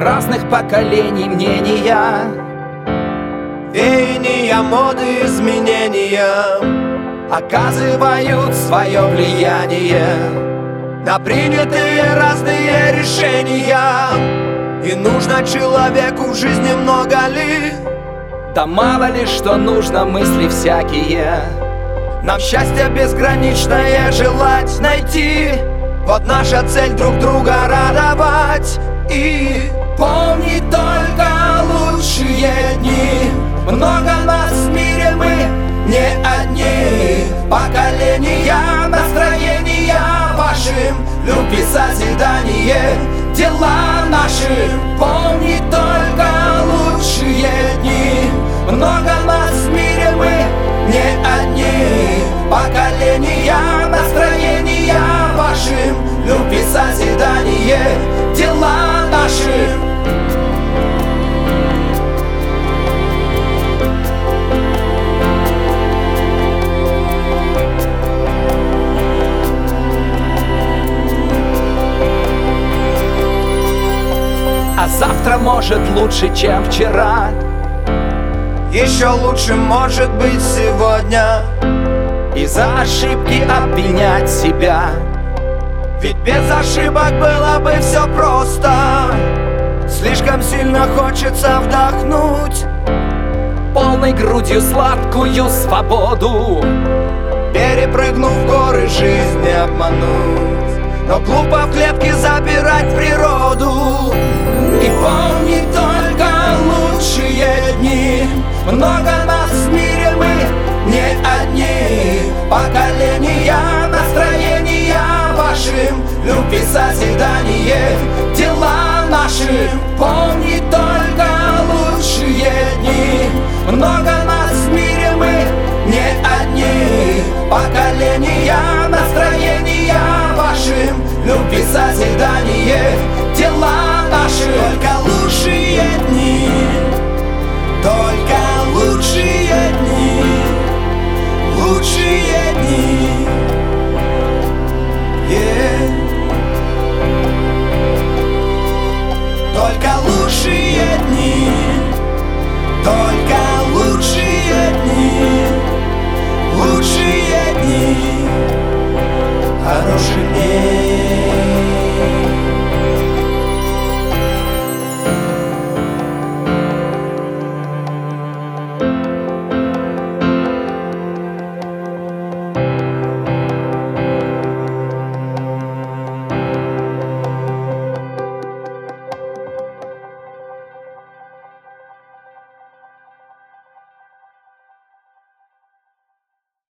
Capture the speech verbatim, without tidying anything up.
разных поколений мнения, веяния, моды, изменения оказывают свое влияние на принятые разные решения. И нужно человеку в жизни много ли? Да мало ли что нужно, мысли всякие. Нам счастье безграничное желать найти. Вот наша цель друг друга радовать. И помни только лучшие дни. Много нас в мире, мы не одни. Поколения, настроения вашим, любви, созидание, дела наши. Помни только лучшие дни. Много нас в мире, мы не одни. Поколения, настроения вашим, любви, созидание, дела наши. А завтра может лучше, чем вчера. Еще лучше может быть сегодня. И за ошибки обвинять себя, ведь без ошибок было бы все просто. Слишком сильно хочется вдохнуть полной грудью сладкую свободу, перепрыгнув горы, жизни обмануть. Но глупо в клетке забирать природу. И помни только лучшие дни. Много нас в мире, мы не одни. Поколения, настроения вашим, любви, созидание, дела наши. Помни только лучшие дни. Много нас в мире, мы не одни. Поколения, настроения вашим, любви, созидание, дела наши. Только лучшие дни, только лучшие дни, лучшие дни, yeah. Только лучшие дни, только лучшие дни, лучшие дни, хороших дней.